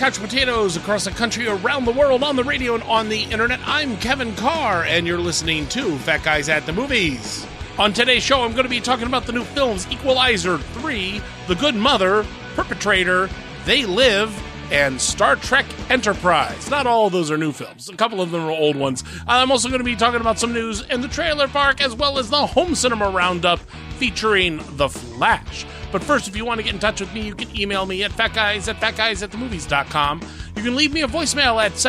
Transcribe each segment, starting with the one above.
couch potatoes across the country, around the world, on the radio and on the internet. I'm Kevin Carr, and you're listening to Fat Guys at the Movies. On today's show, I'm going to be talking about the new films Equalizer 3, The Good Mother, Perpetrator, They Live, and Star Trek Enterprise. Not all of those are new films. A couple of them are old ones. I'm also going to be talking about some news in the trailer park, as well as the home cinema roundup featuring The Flash. But first, if you want to get in touch with me, you can email me at fatguys@fatguysatthemovies.com. You can leave me a voicemail at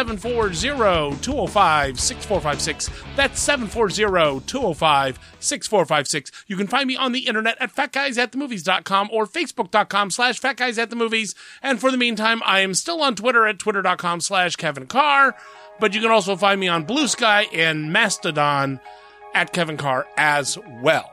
740-205-6456. That's 740-205-6456. You can find me on the internet at fatguysatthemovies.com or facebook.com/fatguysatthemovies. And for the meantime, I am still on Twitter at twitter.com/Kevin Carr. But you can also find me on Blue Sky and Mastodon at Kevin Carr as well.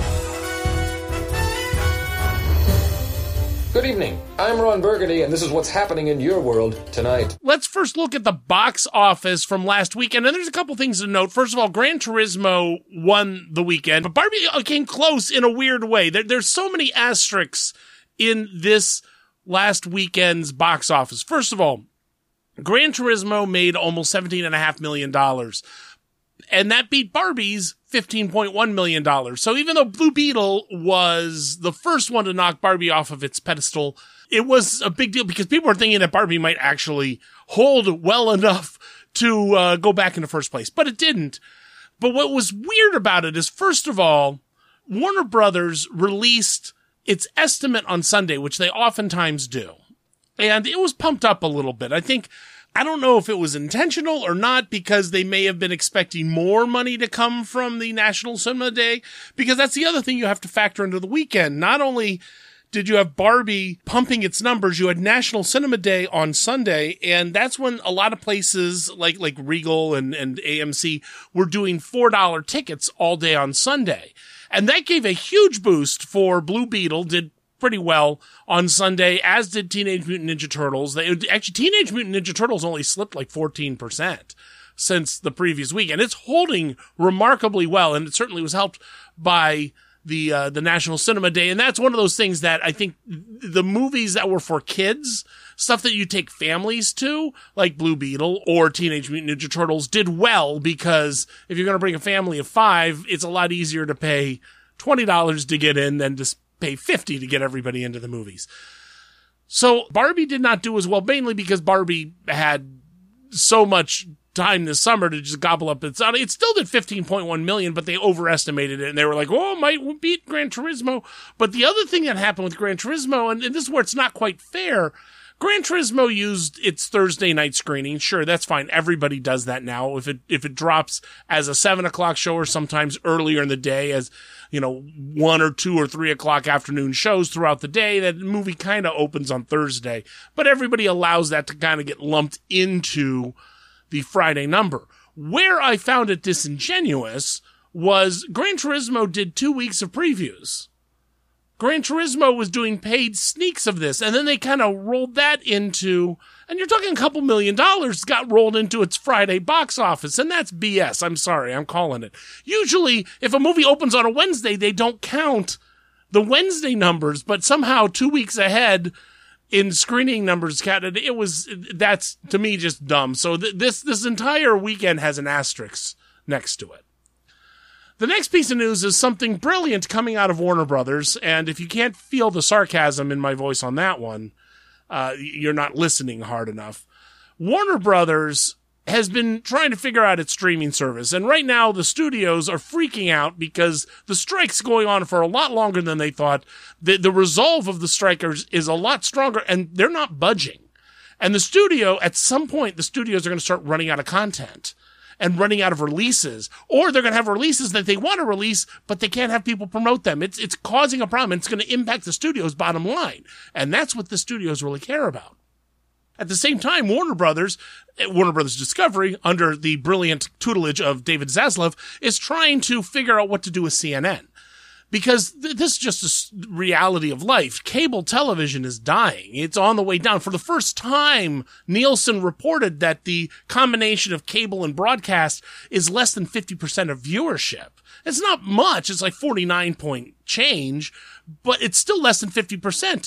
Good evening. I'm Ron Burgundy, and this is what's happening in your world tonight. Let's first look at the box office from last weekend, and there's a couple things to note. First of all, Gran Turismo won the weekend, but Barbie came close in a weird way. There's so many asterisks in this last weekend's box office. First of all, Gran Turismo made almost $17.5 million, and that beat Barbie's $15.1 million. So even though Blue Beetle was the first one to knock Barbie off of its pedestal, it was a big deal because people were thinking that Barbie might actually hold well enough to go back in the first place. But it didn't. But what was weird about it is, first of all, Warner Brothers released its estimate on Sunday, which they oftentimes do. And it was pumped up a little bit. I don't know if it was intentional or not, because they may have been expecting more money to come from the National Cinema Day, because that's the other thing you have to factor into the weekend. Not only did you have Barbie pumping its numbers, you had National Cinema Day on Sunday, and that's when a lot of places like Regal and AMC were doing $4 tickets all day on Sunday. And that gave a huge boost for Blue Beetle, did pretty well on Sunday, as did Teenage Mutant Ninja Turtles. Teenage Mutant Ninja Turtles only slipped like 14% since the previous week, and it's holding remarkably well, and it certainly was helped by the National Cinema Day. And that's one of those things that I think the movies that were for kids, stuff that you take families to, like Blue Beetle or Teenage Mutant Ninja Turtles, did well, because if you're going to bring a family of 5, it's a lot easier to pay $20 to get in than to pay $50 to get everybody into the movies. So Barbie did not do as well, mainly because Barbie had so much time this summer to just gobble up it still did 15.1 million, but they overestimated it, and they were like, oh, it might beat Gran Turismo. But the other thing that happened with Gran Turismo, and this is where it's not quite fair, Gran Turismo used its Thursday night screening. Sure, that's fine. Everybody does that now. If it drops as a 7 o'clock show, or sometimes earlier in the day as, 1 or 2 or 3 o'clock afternoon shows throughout the day, that movie kind of opens on Thursday. But everybody allows that to kind of get lumped into the Friday number. Where I found it disingenuous was Gran Turismo did 2 weeks of previews. Gran Turismo was doing paid sneaks of this, and then they kind of rolled that into, and you're talking a couple $1 million got rolled into its Friday box office, and that's BS. I'm sorry, I'm calling it. Usually, if a movie opens on a Wednesday, they don't count the Wednesday numbers, but somehow 2 weeks ahead in screening numbers counted. That's, to me, just dumb. So this entire weekend has an asterisk next to it. The next piece of news is something brilliant coming out of Warner Brothers, and if you can't feel the sarcasm in my voice on that one, you're not listening hard enough. Warner Brothers has been trying to figure out its streaming service, and right now the studios are freaking out because the strike's going on for a lot longer than they thought. The resolve of the strikers is a lot stronger, and they're not budging. And at some point, the studios are going to start running out of content and running out of releases, or they're going to have releases that they want to release, but they can't have people promote them. It's causing a problem, and it's going to impact the studio's bottom line. And that's what the studios really care about. At the same time, Warner Brothers Discovery, under the brilliant tutelage of David Zaslav, is trying to figure out what to do with CNN. Because this is just a reality of life. Cable television is dying. It's on the way down. For the first time, Nielsen reported that the combination of cable and broadcast is less than 50% of viewership. It's not much. It's like 49 point change, but it's still less than 50%.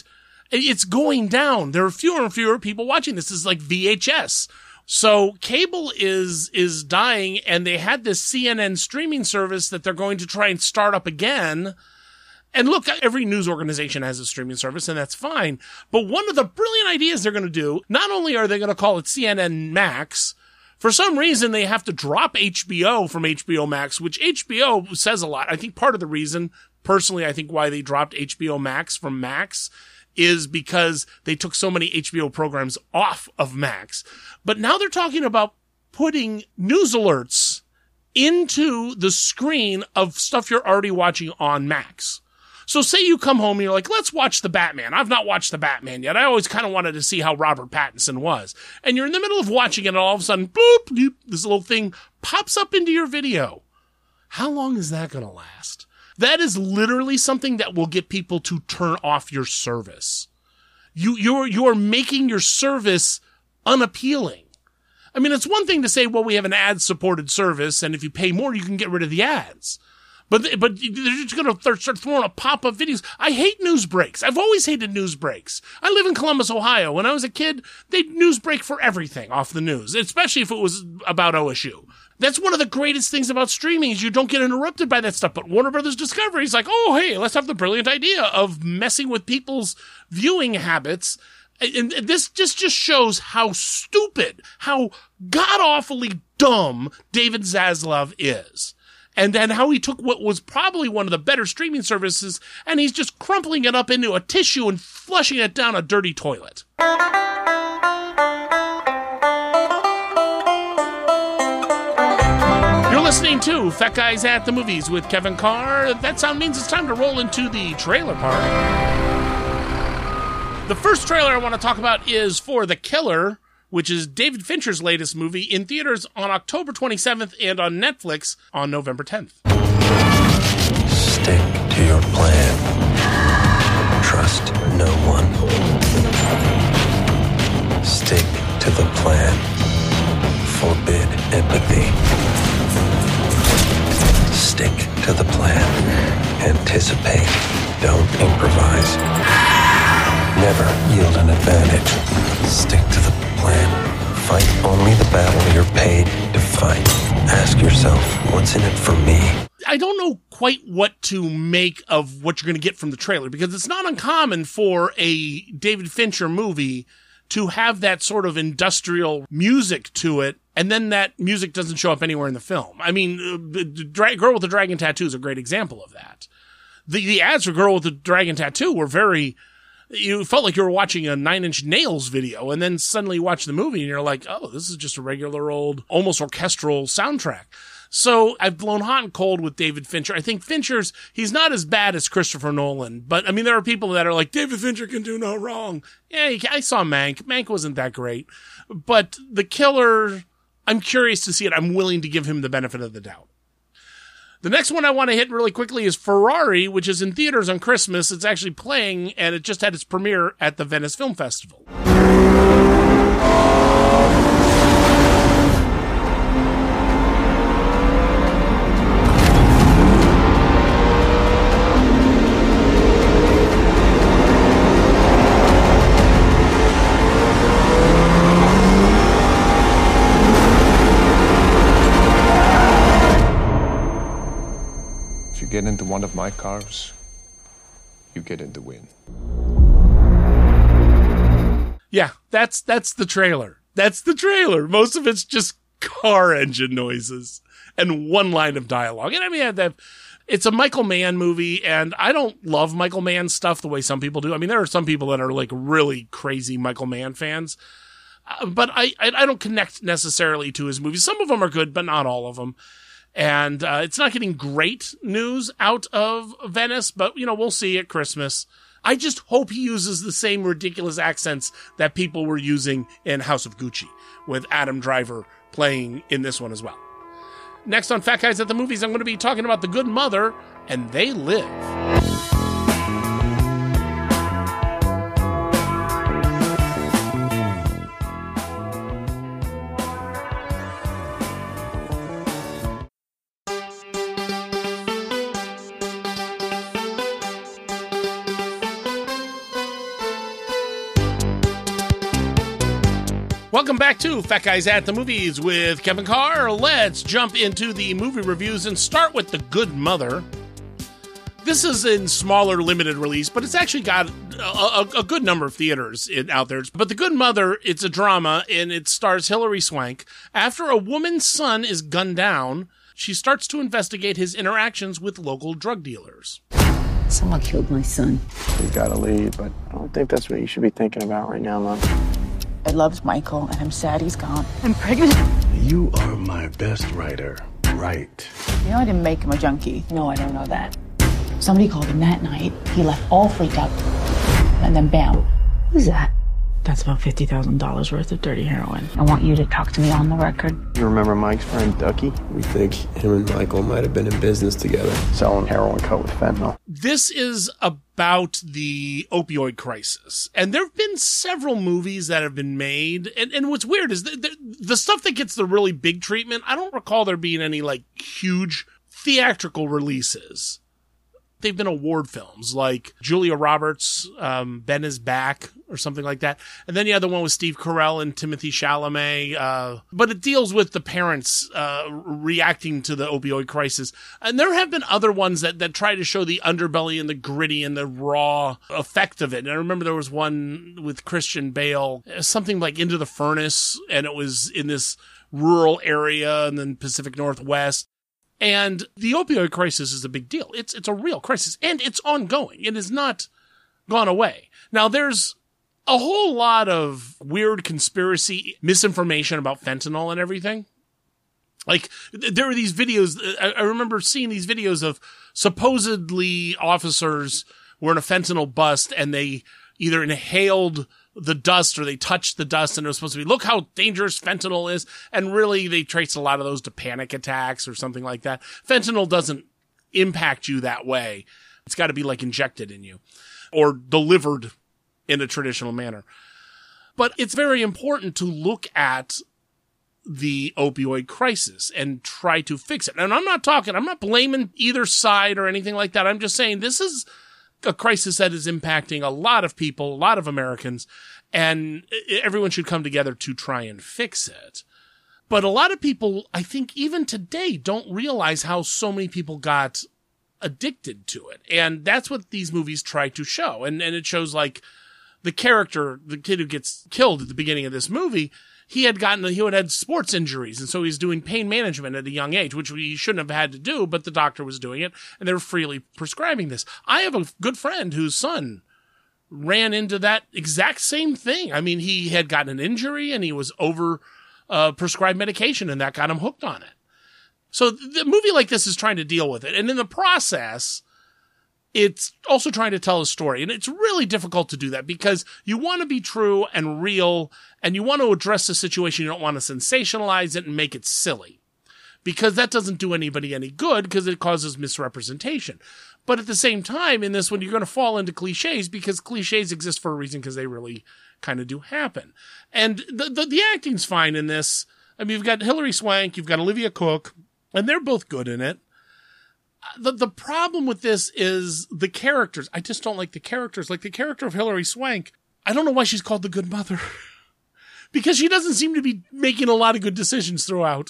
It's going down. There are fewer and fewer people watching. This is like VHS. So cable is dying, and they had this CNN streaming service that they're going to try and start up again. And look, every news organization has a streaming service, and that's fine. But one of the brilliant ideas they're going to do, not only are they going to call it CNN Max, for some reason they have to drop HBO from HBO Max, which HBO says a lot. I think part of the reason, personally, I think why they dropped HBO Max from Max is because they took so many HBO programs off of Max. But now they're talking about putting news alerts into the screen of stuff you're already watching on Max. So say you come home and you're like, let's watch The Batman. I've not watched The Batman yet. I always kind of wanted to see how Robert Pattinson was. And you're in the middle of watching it and all of a sudden, boop, doop, this little thing pops up into your video. How long is that going to last? That is literally something that will get people to turn off your service. You are making your service unappealing. I mean, it's one thing to say, well, we have an ad-supported service, and if you pay more, you can get rid of the ads. But they're just going to start throwing up pop-up videos. I hate news breaks. I've always hated news breaks. I live in Columbus, Ohio. When I was a kid, they'd news break for everything off the news, especially if it was about OSU. That's one of the greatest things about streaming is you don't get interrupted by that stuff. But Warner Brothers Discovery is like, oh, hey, let's have the brilliant idea of messing with people's viewing habits. And this just shows how stupid, how god-awfully dumb David Zaslav is. And then how he took what was probably one of the better streaming services, and he's just crumpling it up into a tissue and flushing it down a dirty toilet. You're listening to Fat Guys at the Movies with Kevin Carr. That sound means it's time to roll into the trailer part. The first trailer I want to talk about is for The Killer, which is David Fincher's latest movie, in theaters on October 27th and on Netflix on November 10th. Stick to your plan. Trust no one. Stick to the plan. Forbid empathy. Stick to the plan. Anticipate. Don't improvise. Never yield an advantage. Stick to the plan. Fight only the battle you're paid to fight. Ask yourself, what's in it for me? I don't know quite what to make of what you're going to get from the trailer, because it's not uncommon for a David Fincher movie to have that sort of industrial music to it, and then that music doesn't show up anywhere in the film. I mean, Girl with the Dragon Tattoo is a great example of that. The ads for Girl with the Dragon Tattoo were very... You felt like you were watching a Nine Inch Nails video, and then suddenly you watch the movie and you're like, oh, this is just a regular old, almost orchestral soundtrack. So I've blown hot and cold with David Fincher. I think he's not as bad as Christopher Nolan, but I mean, there are people that are like, David Fincher can do no wrong. Yeah, I saw Mank. Mank wasn't that great, but The Killer, I'm curious to see it. I'm willing to give him the benefit of the doubt. The next one I want to hit really quickly is Ferrari, which is in theaters on Christmas. It's actually playing, and it just had its premiere at the Venice Film Festival. If you get into one of my cars, you get in the win. Yeah, that's the trailer. That's the trailer. Most of it's just car engine noises and one line of dialogue. And I mean, it's a Michael Mann movie, and I don't love Michael Mann stuff the way some people do. I mean, there are some people that are like really crazy Michael Mann fans, but I don't connect necessarily to his movies. Some of them are good, but not all of them. And it's not getting great news out of Venice, but, we'll see at Christmas. I just hope he uses the same ridiculous accents that people were using in House of Gucci, with Adam Driver playing in this one as well. Next on Fat Guys at the Movies, I'm going to be talking about The Good Mother and They Live. Welcome back to Fat Guys at the Movies with Kevin Carr. Let's jump into the movie reviews and start with The Good Mother. This is in smaller limited release, but it's actually got a good number of theaters out there. But The Good Mother, it's a drama, and it stars Hilary Swank. After a woman's son is gunned down, she starts to investigate his interactions with local drug dealers. Someone killed my son. You gotta leave, but I don't think that's what you should be thinking about right now, Mom. I loved Michael, and I'm sad he's gone. I'm pregnant. You are my best writer, right? You know I didn't make him a junkie. No, I don't know that. Somebody called him that night. He left all freaked out. And then bam. Who's that? That's about $50,000 worth of dirty heroin. I want you to talk to me on the record. You remember Mike's friend Ducky? We think him and Michael might have been in business together. Selling heroin cut with fentanyl. This is about the opioid crisis. And there have been several movies that have been made. And what's weird is the stuff that gets the really big treatment, I don't recall there being any like huge theatrical releases. They've been award films like Julia Roberts, Ben is Back, or something like that. And then the other one was Steve Carell and Timothée Chalamet. But it deals with the parents reacting to the opioid crisis. And there have been other ones that try to show the underbelly and the gritty and the raw effect of it. And I remember there was one with Christian Bale, something like Into the Furnace, and it was in this rural area in the Pacific Northwest. And the opioid crisis is a big deal. It's a real crisis, and it's ongoing. It has not gone away. Now, there's a whole lot of weird conspiracy misinformation about fentanyl and everything. Like, there are these videos, I remember seeing these videos of supposedly officers were in a fentanyl bust, and they either inhaled the dust or they touched the dust, and it was supposed to be, look how dangerous fentanyl is. And really, they traced a lot of those to panic attacks or something like that. Fentanyl doesn't impact you that way. It's got to be like injected in you or delivered in a traditional manner. But it's very important to look at the opioid crisis and try to fix it. And I'm not blaming either side or anything like that. I'm just saying this is a crisis that is impacting a lot of people, a lot of Americans, and everyone should come together to try and fix it. But a lot of people, I think even today, don't realize how so many people got addicted to it. And that's what these movies try to show. And it shows like the character, the kid who gets killed at the beginning of this movie, he had had sports injuries, and so he's doing pain management at a young age, which he shouldn't have had to do, but the doctor was doing it, and they were freely prescribing this. I have a good friend whose son ran into that exact same thing. I mean, he had gotten an injury, and he was over prescribed medication, and that got him hooked on it. So the movie like this is trying to deal with it, and in the process, it's also trying to tell a story. And it's really difficult to do that because you want to be true and real, and you want to address the situation. You don't want to sensationalize it and make it silly, because that doesn't do anybody any good because it causes misrepresentation. But at the same time, in this one, you're going to fall into cliches because cliches exist for a reason, because they really kind of do happen. And the acting's fine in this. I mean, you've got Hilary Swank, you've got Olivia Cooke, and they're both good in it. The problem with this is the characters. I just don't like the characters. Like the character of Hilary Swank, I don't know why she's called the good mother. Because she doesn't seem to be making a lot of good decisions throughout.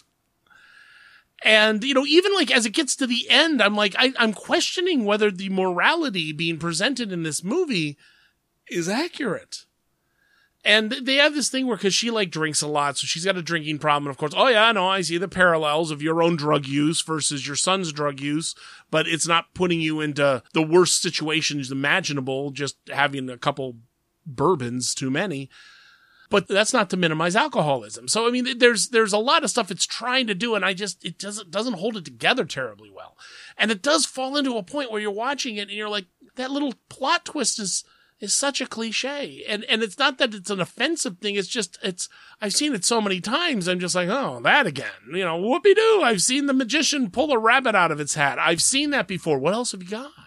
And, even like as it gets to the end, I'm like, I'm questioning whether the morality being presented in this movie is accurate. And they have this thing where, because she like drinks a lot, so she's got a drinking problem. And of course, oh yeah, no, I see the parallels of your own drug use versus your son's drug use, but it's not putting you into the worst situations imaginable, just having a couple bourbons too many. But that's not to minimize alcoholism. So, I mean, there's a lot of stuff it's trying to do, and it doesn't hold it together terribly well. And it does fall into a point where you're watching it and you're like, that little plot twist is such a cliche. And it's not that it's an offensive thing. It's just, I've seen it so many times. I'm just like, oh, that again, whoopee-doo. I've seen the magician pull a rabbit out of its hat. I've seen that before. What else have you got?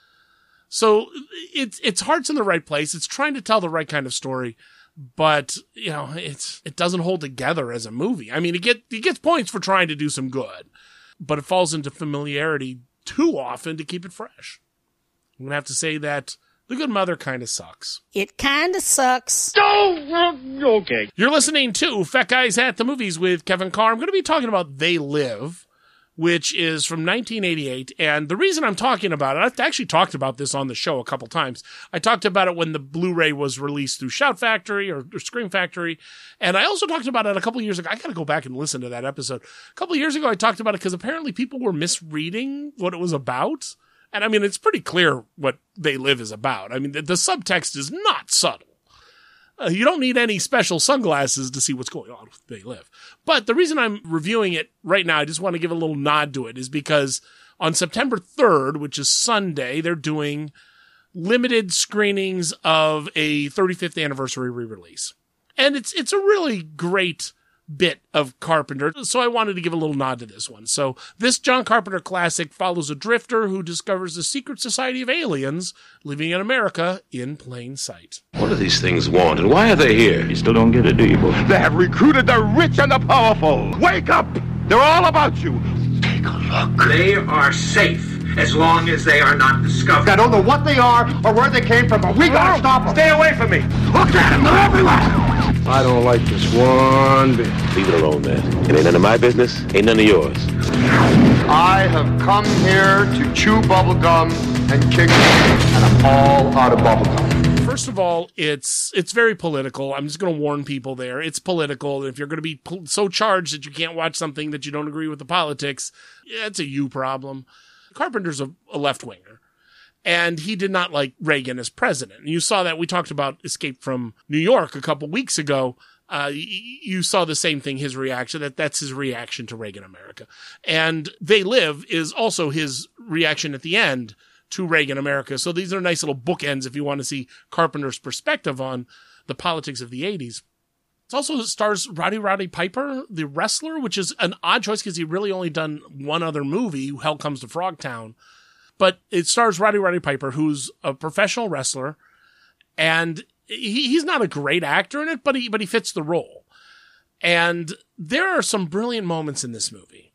So it's heart's in the right place. It's trying to tell the right kind of story, but it doesn't hold together as a movie. I mean, it gets points for trying to do some good, but it falls into familiarity too often to keep it fresh. I'm going to have to say that The Good Mother kind of sucks. It kind of sucks. Okay. You're listening to Fat Guys at the Movies with Kevin Carr. I'm going to be talking about They Live, which is from 1988. And the reason I'm talking about it, I've actually talked about this on the show a couple times. I talked about it when the Blu-ray was released through Shout Factory or Scream Factory. And I also talked about it a couple years ago. I got to go back and listen to that episode. A couple years ago, I talked about it because apparently people were misreading what it was about. And I mean, it's pretty clear what They Live is about. I mean, the subtext is not subtle. You don't need any special sunglasses to see what's going on with They Live. But the reason I'm reviewing it right now, I just want to give a little nod to it, is because on September 3rd, which is Sunday, they're doing limited screenings of a 35th anniversary re-release. And it's a really great bit of Carpenter, so I wanted to give a little nod to this one. So this John Carpenter classic follows a drifter who discovers the secret society of aliens living in America in plain sight. What do these things want, and why are they here? You still don't get it, do you, boy? They have recruited the rich and the powerful. Wake up! They're all about you. Take a look. They are safe as long as they are not discovered. I don't know what they are or where they came from, but we gotta stop them. Stay away from me. Look at them, they're everywhere. I don't like this one bit. Leave it alone, man. It ain't none of my business, ain't none of yours. I have come here to chew bubblegum and kick, and I'm all out of bubblegum. First of all, it's very political. I'm just going to warn people there. It's political. If you're going to be so charged that you can't watch something that you don't agree with the politics, it's a you problem. Carpenter's a left-winger. And he did not like Reagan as president. And you saw that. We talked about Escape from New York a couple weeks ago. You saw the same thing, his reaction. That's his reaction to Reagan America. And They Live is also his reaction at the end to Reagan America. So these are nice little bookends if you want to see Carpenter's perspective on the politics of the 80s. It also stars Roddy Piper, the wrestler, which is an odd choice because he really only done one other movie, Hell Comes to Frogtown. But it stars Roddy Piper, who's a professional wrestler, and he's not a great actor in it, but he fits the role. And there are some brilliant moments in this movie.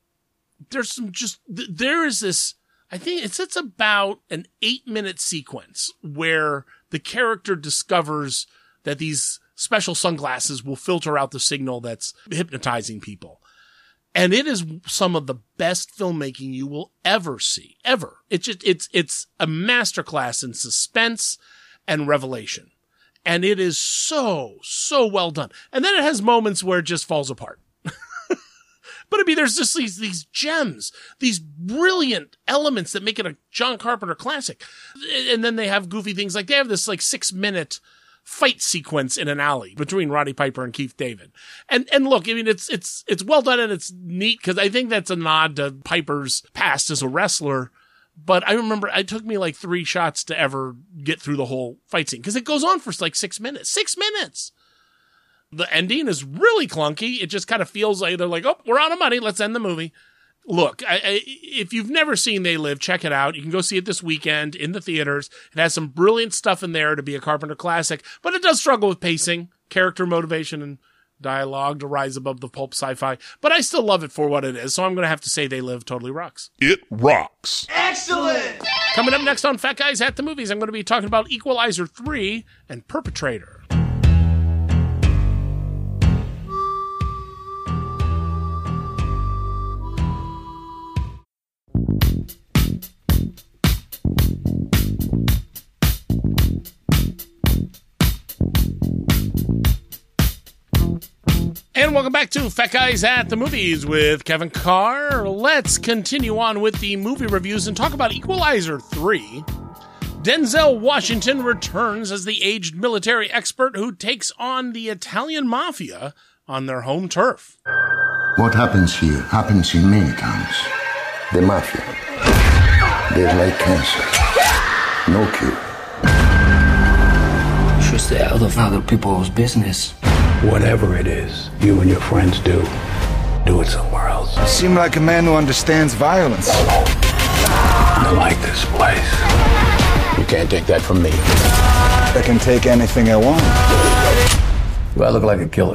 There is this, I think it's about an 8-minute sequence where the character discovers that these special sunglasses will filter out the signal that's hypnotizing people. And it is some of the best filmmaking you will ever see, ever. It's a masterclass in suspense and revelation. And it is so well done. And then it has moments where it just falls apart. But I mean, there's just these gems, these brilliant elements that make it a John Carpenter classic. And then they have goofy things like they have this 6-minute fight sequence in an alley between Roddy Piper and Keith David. And look, I mean, it's well done and it's neat because I think that's a nod to Piper's past as a wrestler. But I remember it took me 3 shots to ever get through the whole fight scene because it goes on for 6 minutes. 6 minutes! The ending is really clunky. It just kind of feels like they're like, oh, we're out of money. Let's end the movie. Look, if you've never seen They Live, check it out. You can go see it this weekend in the theaters. It has some brilliant stuff in there to be a Carpenter classic, but it does struggle with pacing, character motivation, and dialogue to rise above the pulp sci-fi. But I still love it for what it is, so I'm going to have to say They Live totally rocks. It rocks. Excellent! Coming up next on Fat Guys at the Movies, I'm going to be talking about Equalizer 3 and Perpetrator. And welcome back to Fat Guys at the Movies with Kevin Carr. Let's continue on with the movie reviews and talk about Equalizer 3. Denzel Washington returns as the aged military expert who takes on the Italian mafia on their home turf. What happens here happens in many towns. The mafia. They're like cancer. No cure. You should stay out of other people's business. Whatever it is you and your friends do it somewhere else. You seem like a man who understands violence. I like this place. You can't take that from me. I can take anything I want. Do I look like a killer?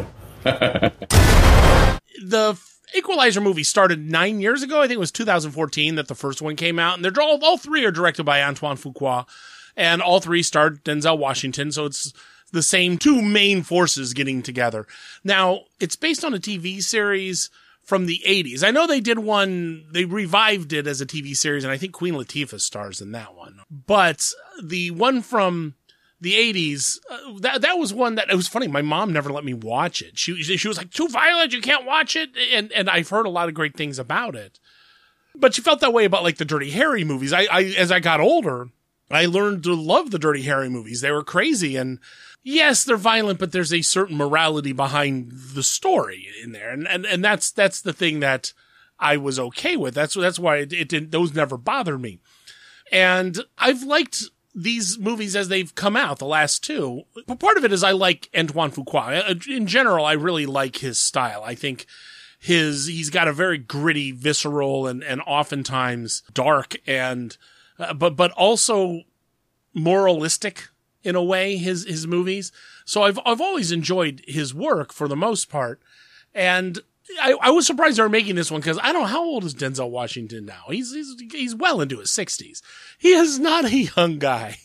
The Equalizer movie started 9 years ago. I think it was 2014 that the first one came out. And they're all 3 are directed by Antoine Fuqua. And all three starred Denzel Washington, so it's the same two main forces getting together. Now, it's based on a TV series from the 80s. I know they did one, they revived it as a TV series, and I think Queen Latifah stars in that one. But the one from the 80s, that was one that, it was funny, my mom never let me watch it. She was like, too violent, you can't watch it, and I've heard a lot of great things about it. But she felt that way about like the Dirty Harry movies. As I got older, I learned to love the Dirty Harry movies. They were crazy, and yes, they're violent, but there's a certain morality behind the story in there. And that's the thing that I was okay with. That's why it didn't, those never bothered me. And I've liked these movies as they've come out, the last two. But part of it is I like Antoine Fuqua. In general, I really like his style. I think he's got a very gritty, visceral, and oftentimes dark and, but also moralistic in a way, his movies. So I've always enjoyed his work for the most part. And I was surprised they were making this one because I don't know, how old is Denzel Washington now? He's well into his 60s. He is not a young guy.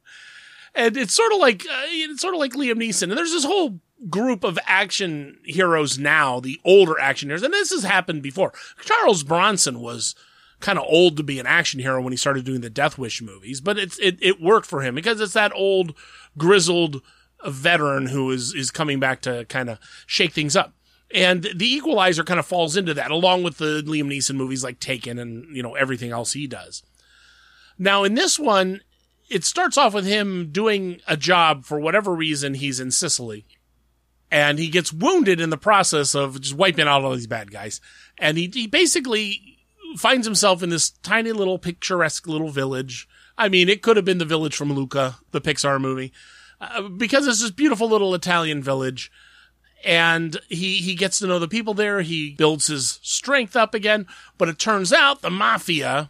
And it's sort of like Liam Neeson. And there's this whole group of action heroes now, the older action heroes. And this has happened before. Charles Bronson was kind of old to be an action hero when he started doing the Death Wish movies, but it worked for him because it's that old grizzled veteran who is coming back to kind of shake things up. And The Equalizer kind of falls into that, along with the Liam Neeson movies like Taken and, everything else he does. Now, in this one, it starts off with him doing a job for whatever reason. He's in Sicily, and he gets wounded in the process of just wiping out all these bad guys. And he basically finds himself in this tiny little picturesque little village. I mean, it could have been the village from Luca, the Pixar movie, because it's this beautiful little Italian village. And he gets to know the people there. He builds his strength up again. But it turns out the mafia,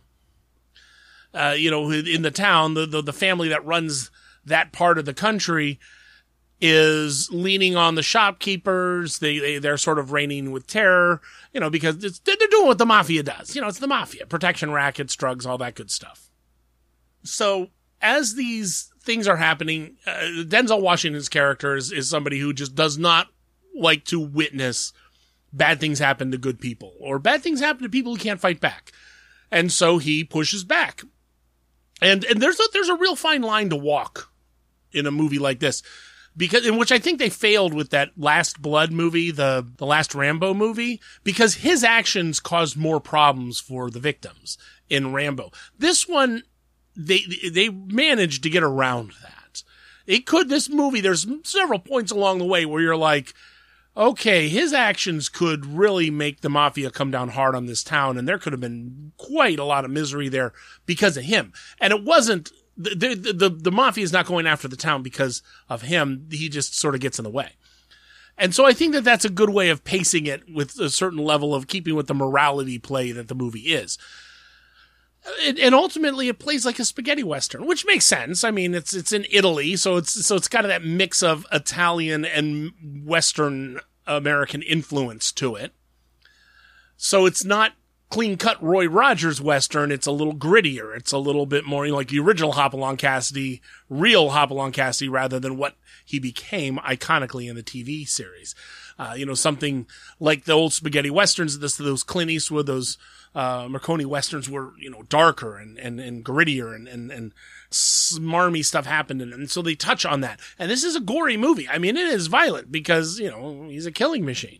in the town, the family that runs that part of the country is leaning on the shopkeepers. They're sort of reigning with terror, because they're doing what the mafia does. It's the mafia, protection rackets, drugs, all that good stuff. So as these things are happening, Denzel Washington's character is somebody who just does not like to witness bad things happen to good people, or bad things happen to people who can't fight back. And so he pushes back. And there's a real fine line to walk in a movie like this, in which I think they failed with that Last Blood movie, the last Rambo movie, because his actions caused more problems for the victims in Rambo. This one, they managed to get around that. This movie, there's several points along the way where you're like, okay, his actions could really make the mafia come down hard on this town, and there could have been quite a lot of misery there because of him. And it wasn't, the mafia is not going after the town because of him. He just sort of gets in the way. And so I think that that's a good way of pacing it with a certain level of keeping with the morality play that the movie is. And ultimately it plays like a spaghetti western, which makes sense. I mean, it's in Italy, so it's kind of that mix of Italian and Western American influence to it. So it's not clean-cut Roy Rogers Western. It's a little grittier. It's a little bit more like the original Hopalong Cassidy, real Hopalong Cassidy, rather than what he became iconically in the TV series. Something like the old spaghetti westerns, those Clint Eastwood, those Marconi westerns were, darker and grittier and smarmy stuff happened. And so they touch on that. And this is a gory movie. I mean, it is violent because, he's a killing machine.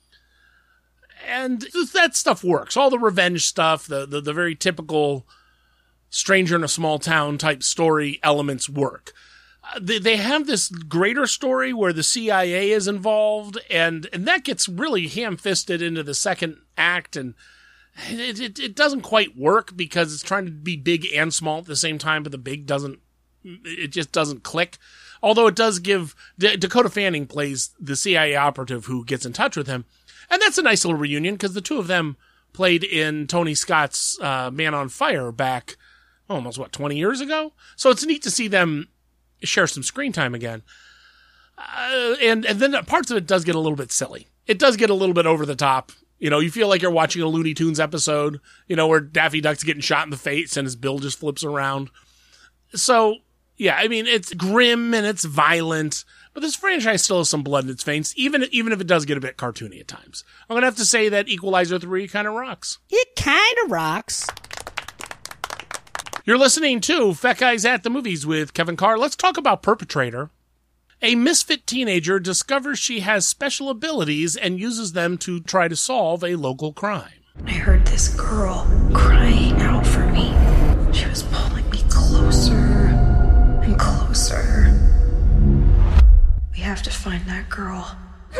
And that stuff works. All the revenge stuff, the very typical stranger in a small town type story elements work. They have this greater story where the CIA is involved, and that gets really ham-fisted into the second act, and it doesn't quite work because it's trying to be big and small at the same time, but the big just doesn't click. Although it does give, Dakota Fanning plays the CIA operative who gets in touch with him, and that's a nice little reunion because the two of them played in Tony Scott's Man on Fire back almost, 20 years ago? So it's neat to see them share some screen time again. And then parts of it does get a little bit silly. It does get a little bit over the top. You feel like you're watching a Looney Tunes episode, where Daffy Duck's getting shot in the face and his bill just flips around. So Yeah, I mean, it's grim and it's violent, but this franchise still has some blood in its veins, even if it does get a bit cartoony at times. I'm going to have to say that Equalizer 3 kind of rocks. It kind of rocks. You're listening to Fat Guys at the Movies with Kevin Carr. Let's talk about Perpetrator. A misfit teenager discovers she has special abilities and uses them to try to solve a local crime. I heard this girl crying out for me. She was pulling me closer and closer. We have to find that girl.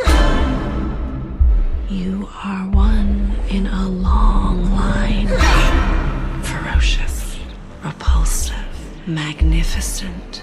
You are one in a long line. Ferocious, repulsive, magnificent.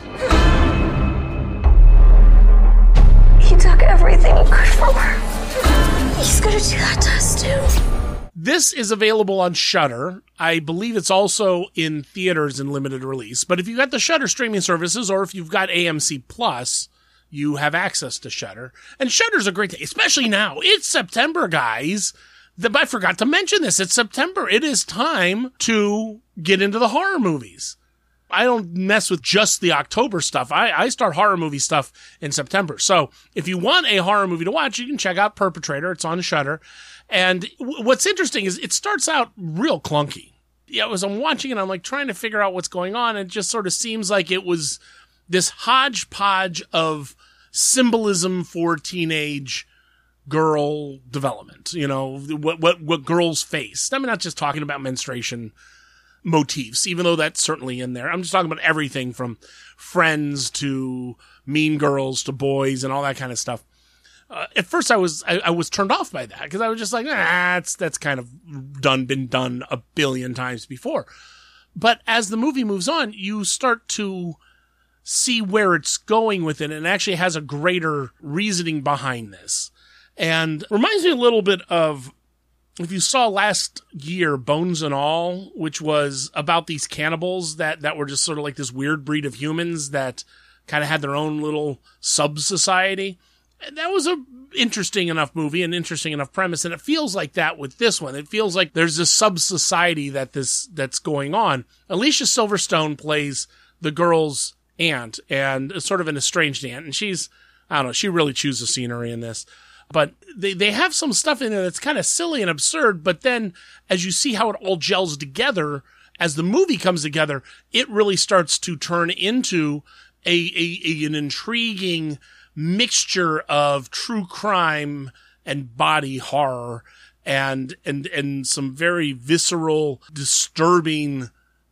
He took everything he could from her. He's gonna do that to us too. This is available on Shudder. I believe it's also in theaters in limited release. But if you've got the Shudder streaming services, or if you've got AMC Plus, you have access to Shudder. And Shudder's a great thing, especially now. It's September, guys. I forgot to mention this. It's September. It is time to get into the horror movies. I don't mess with just the October stuff. I start horror movie stuff in September. So if you want a horror movie to watch, you can check out Perpetrator. It's on Shudder. And what's interesting is it starts out real clunky. Yeah, as I'm watching it, I'm like trying to figure out what's going on. It just sort of seems like it was this hodgepodge of symbolism for teenage girl development. You know, what girls face. I'm not just talking about menstruation motifs, even though that's certainly in there. I'm just talking about everything from Friends to Mean Girls to Boys and all that kind of stuff. At first I was turned off by that because I was just like, that's kind of been done a billion times before. But as the movie moves on, you start to see where it's going with it, and it actually has a greater reasoning behind this. And reminds me a little bit of, if you saw last year, Bones and All, which was about these cannibals that were just sort of like this weird breed of humans that kind of had their own little sub-society. And that was a interesting enough movie, an interesting enough premise, and it feels like that with this one. It feels like there's this sub-society that's going on. Alicia Silverstone plays the girl's aunt, and sort of an estranged aunt, and she's, I don't know, she really chews the scenery in this. But they have some stuff in there that's kind of silly and absurd, but then as you see how it all gels together, as the movie comes together, it really starts to turn into an intriguing mixture of true crime and body horror and some very visceral, disturbing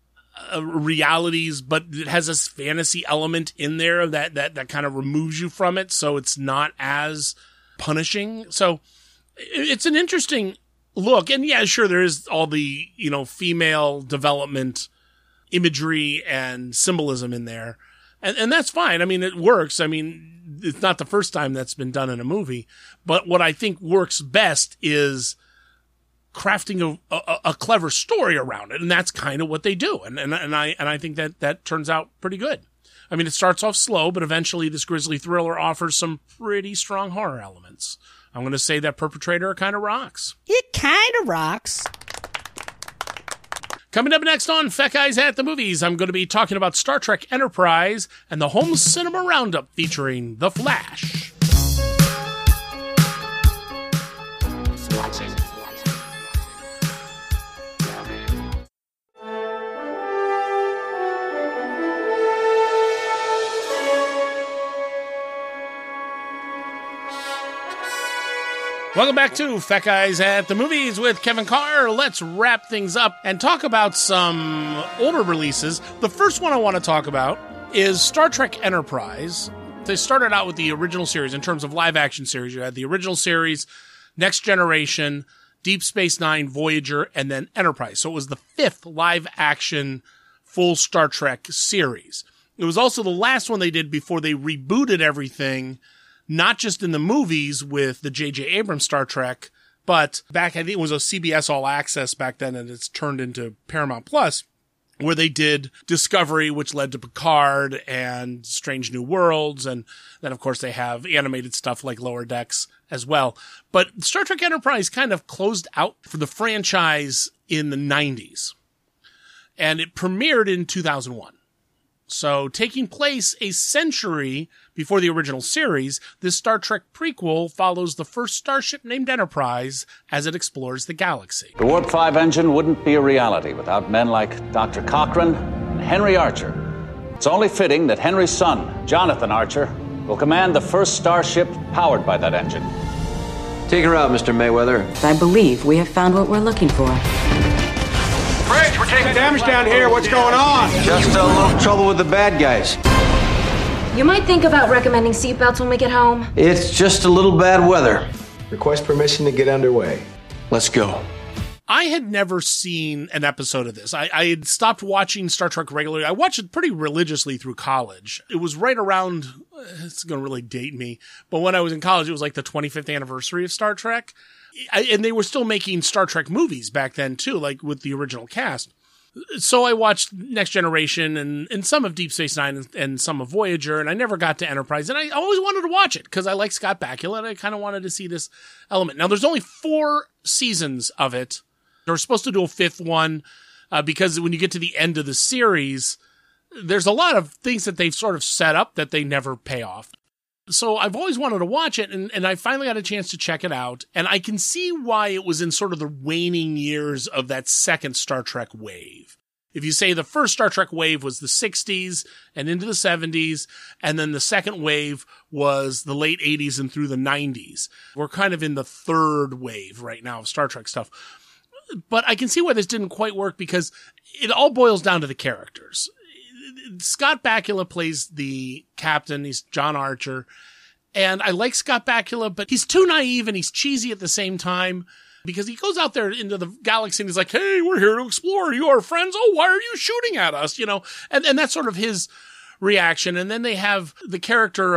realities, but it has this fantasy element in there that kind of removes you from it, so it's not as punishing. So it's an interesting look. And yeah, sure, there is all the, female development imagery and symbolism in there. And that's fine. I mean, it works. I mean, it's not the first time that's been done in a movie, but what I think works best is crafting a clever story around it. And that's kind of what they do. And I think that turns out pretty good. I mean, it starts off slow, but eventually this grisly thriller offers some pretty strong horror elements. I'm going to say that Perpetrator kind of rocks. It kind of rocks. Coming up next on Fat Guys at the Movies, I'm going to be talking about Star Trek Enterprise and the Home Cinema Roundup featuring The Flash. Welcome back to Fat Guys at the Movies with Kevin Carr. Let's wrap things up and talk about some older releases. The first one I want to talk about is Star Trek Enterprise. They started out with the original series in terms of live action series. You had the original series, Next Generation, Deep Space Nine, Voyager, and then Enterprise. So it was the fifth live action full Star Trek series. It was also the last one they did before they rebooted everything, not just in the movies with the J.J. Abrams Star Trek, but back, I think it was a CBS All Access back then, and it's turned into Paramount Plus, where they did Discovery, which led to Picard and Strange New Worlds, and then, of course, they have animated stuff like Lower Decks as well. But Star Trek Enterprise kind of closed out for the franchise in the 90s, and it premiered in 2001. So, taking place a century before the original series, this Star Trek prequel follows the first starship named Enterprise as it explores the galaxy. The Warp 5 engine wouldn't be a reality without men like Dr. Cochrane and Henry Archer. It's only fitting that Henry's son, Jonathan Archer, will command the first starship powered by that engine. Take her out, Mr. Mayweather. I believe we have found what we're looking for. Bridge, we're taking damage down here. What's going on? Just a little trouble with the bad guys. You might think about recommending seatbelts when we get home. It's just a little bad weather. Request permission to get underway. Let's go. I had never seen an episode of this. I had stopped watching Star Trek regularly. I watched it pretty religiously through college. It was right around, it's going to really date me, but when I was in college, it was like the 25th anniversary of Star Trek. And they were still making Star Trek movies back then too, like with the original cast. So I watched Next Generation and some of Deep Space Nine and some of Voyager, and I never got to Enterprise. And I always wanted to watch it because I like Scott Bakula, and I kind of wanted to see this element. Now, there's only 4 seasons of it. They're supposed to do a 5th one because when you get to the end of the series, there's a lot of things that they've sort of set up that they never pay off. So I've always wanted to watch it, and I finally got a chance to check it out. And I can see why it was in sort of the waning years of that second Star Trek wave. If you say the first Star Trek wave was the 60s and into the 70s, and then the second wave was the late 80s and through the 90s. We're kind of in the third wave right now of Star Trek stuff. But I can see why this didn't quite work because it all boils down to the characters. Scott Bakula plays the captain. He's John Archer. And I like Scott Bakula, but he's too naive and he's cheesy at the same time because he goes out there into the galaxy and he's like, hey, we're here to explore. You are friends. Oh, why are you shooting at us? You know, and that's sort of his reaction. And then they have the character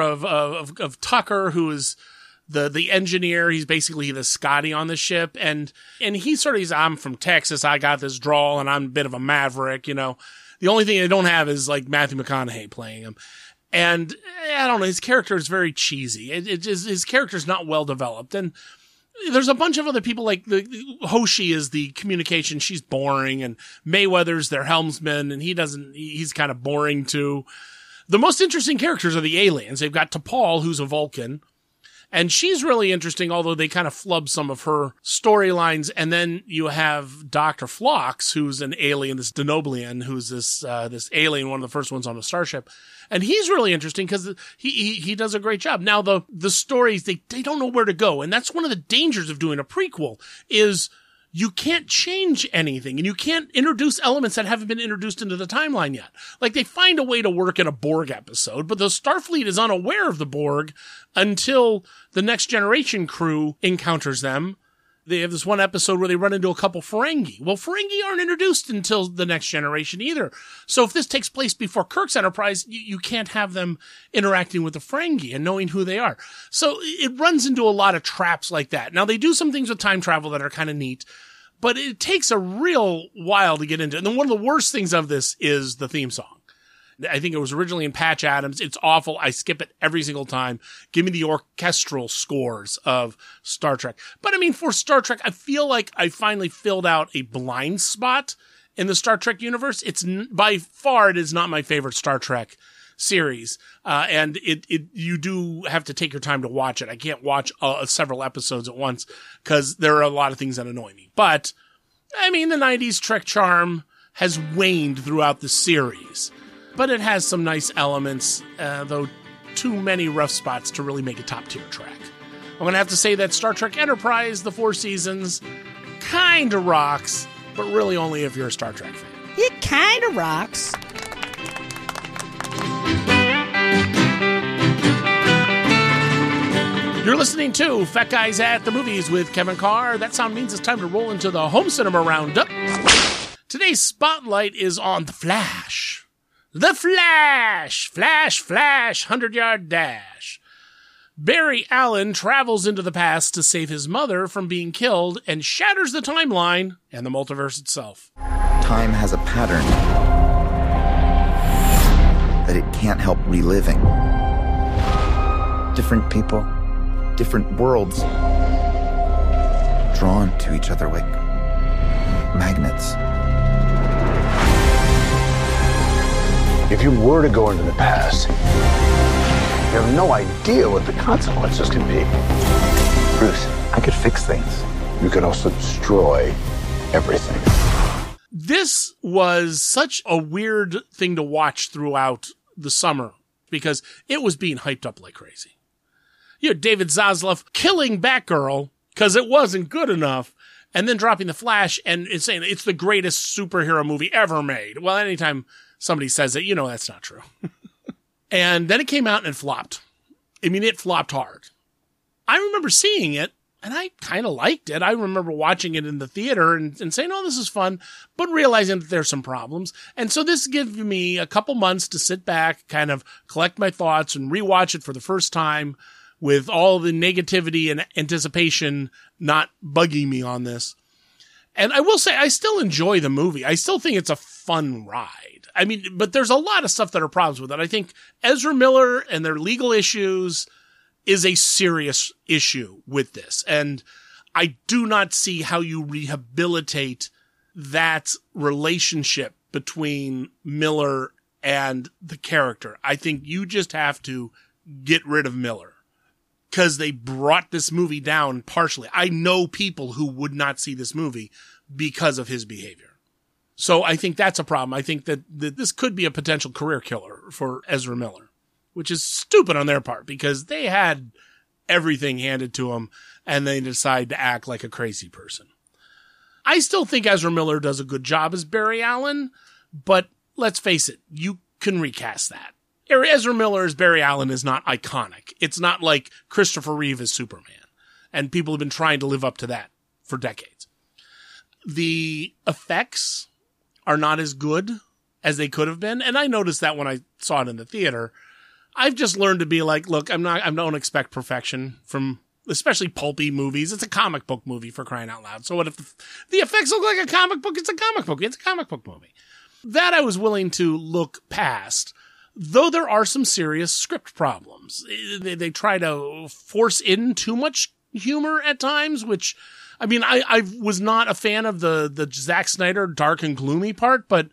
of Tucker, who is the engineer. He's basically the Scotty on the ship. And he's I'm from Texas. I got this drawl and I'm a bit of a maverick, you know. The only thing they don't have is like Matthew McConaughey playing him. And I don't know, his character is very cheesy. His character's not well developed. And there's a bunch of other people like Hoshi is the communication. She's boring. And Mayweather's their helmsman. And he's kind of boring too. The most interesting characters are the aliens. They've got T'Pol, who's a Vulcan. And she's really interesting, although they kind of flub some of her storylines. And then you have Dr. Phlox, who's an alien, this Denoblian, who's this alien, one of the first ones on the starship. And he's really interesting because he does a great job. Now, the stories, they don't know where to go. And that's one of the dangers of doing a prequel is you can't change anything and you can't introduce elements that haven't been introduced into the timeline yet. Like they find a way to work in a Borg episode, but the Starfleet is unaware of the Borg until the Next Generation crew encounters them. They have this one episode where they run into a couple Ferengi. Well, Ferengi aren't introduced until the Next Generation either. So if this takes place before Kirk's Enterprise, you can't have them interacting with the Ferengi and knowing who they are. So it runs into a lot of traps like that. Now, they do some things with time travel that are kind of neat, but it takes a real while to get into it. And then one of the worst things of this is the theme song. I think it was originally in Patch Adams. It's awful. I skip it every single time. Give me the orchestral scores of Star Trek. But I mean, for Star Trek, I feel like I finally filled out a blind spot in the Star Trek universe. By far, it is not my favorite Star Trek series. And you do have to take your time to watch it. I can't watch several episodes at once because there are a lot of things that annoy me. But I mean, the 90s Trek charm has waned throughout the series. But it has some nice elements, though too many rough spots to really make a top-tier track. I'm going to have to say that Star Trek Enterprise, the 4 seasons, kind of rocks, but really only if you're a Star Trek fan. It kind of rocks. You're listening to Fat Guys at the Movies with Kevin Carr. That sound means it's time to roll into the Home Cinema Roundup. Today's spotlight is on The Flash. The Flash! Flash, 100-yard dash. Barry Allen travels into the past to save his mother from being killed and shatters the timeline and the multiverse itself. Time has a pattern that it can't help reliving. Different people, different worlds, drawn to each other like magnets. If you were to go into the past, you have no idea what the consequences can be. Bruce, I could fix things. You could also destroy everything. This was such a weird thing to watch throughout the summer because it was being hyped up like crazy. You had David Zaslav killing Batgirl because it wasn't good enough, and then dropping The Flash and saying it's the greatest superhero movie ever made. Well, anytime somebody says it, you know that's not true. And then it came out and it flopped. I mean, it flopped hard. I remember seeing it, and I kind of liked it. I remember watching it in the theater and saying, oh, this is fun, but realizing that there's some problems. And so this gives me a couple months to sit back, kind of collect my thoughts and rewatch it for the first time with all the negativity and anticipation not bugging me on this. And I will say, I still enjoy the movie. I still think it's a fun ride. I mean, but there's a lot of stuff that are problems with it. I think Ezra Miller and their legal issues is a serious issue with this. And I do not see how you rehabilitate that relationship between Miller and the character. I think you just have to get rid of Miller because they brought this movie down partially. I know people who would not see this movie because of his behavior. So I think that's a problem. I think that this could be a potential career killer for Ezra Miller, which is stupid on their part because they had everything handed to them and they decide to act like a crazy person. I still think Ezra Miller does a good job as Barry Allen, but let's face it, you can recast that. Ezra Miller as Barry Allen is not iconic. It's not like Christopher Reeve as Superman, and people have been trying to live up to that for decades. The effects are not as good as they could have been, and I noticed that when I saw it in the theater. I've just learned to be like, look, I don't expect perfection from especially pulpy movies. It's a comic book movie, for crying out loud. So what if the effects look like a comic book? It's a comic book. It's a comic book movie. That I was willing to look past, though there are some serious script problems. They try to force in too much humor at times, which, I mean, I was not a fan of the Zack Snyder dark and gloomy part, but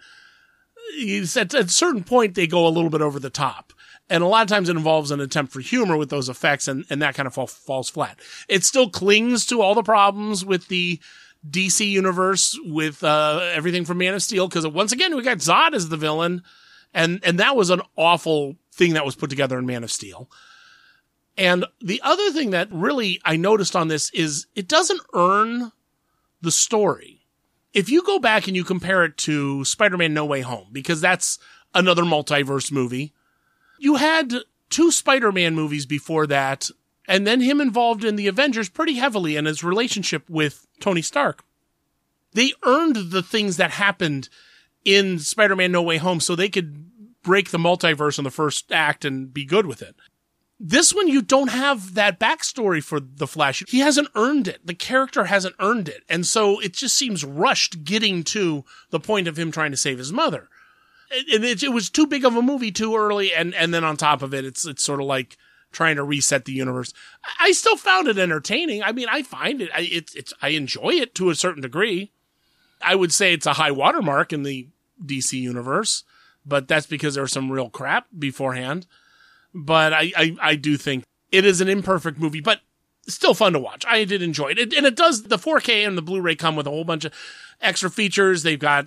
at a certain point they go a little bit over the top. And a lot of times it involves an attempt for humor with those effects, and that kind of falls flat. It still clings to all the problems with the DC universe, with everything from Man of Steel, because once again, we got Zod as the villain, and that was an awful thing that was put together in Man of Steel. And the other thing that really I noticed on this is it doesn't earn the story. If you go back and you compare it to Spider-Man No Way Home, because that's another multiverse movie, you had 2 Spider-Man movies before that, and then him involved in the Avengers pretty heavily in his relationship with Tony Stark. They earned the things that happened in Spider-Man No Way Home so they could break the multiverse in the first act and be good with it. This one, you don't have that backstory for the Flash. He hasn't earned it. The character hasn't earned it. And so it just seems rushed getting to the point of him trying to save his mother. And it was too big of a movie too early, and then on top of it, it's sort of like trying to reset the universe. I still found it entertaining. I mean, I find it, I enjoy it to a certain degree. I would say it's a high watermark in the DC universe, but that's because there was some real crap beforehand. But I do think it is an imperfect movie, but still fun to watch. I did enjoy it. And it does, the 4K and the Blu-ray come with a whole bunch of extra features. They've got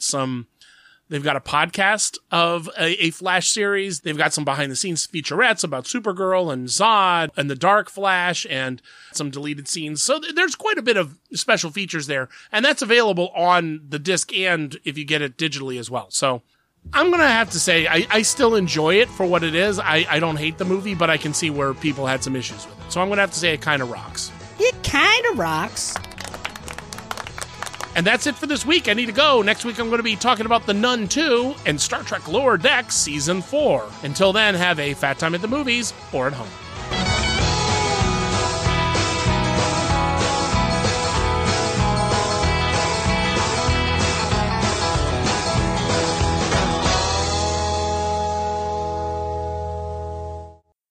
a podcast of a Flash series. They've got some behind the scenes featurettes about Supergirl and Zod and the Dark Flash and some deleted scenes. So there's quite a bit of special features there. And that's available on the disc and if you get it digitally as well. So I'm going to have to say I still enjoy it for what it is. I don't hate the movie, but I can see where people had some issues with it. So I'm going to have to say it kind of rocks. It kind of rocks. And that's it for this week. I need to go. Next week, I'm going to be talking about The Nun 2 and Star Trek Lower Decks Season 4. Until then, have a fat time at the movies or at home.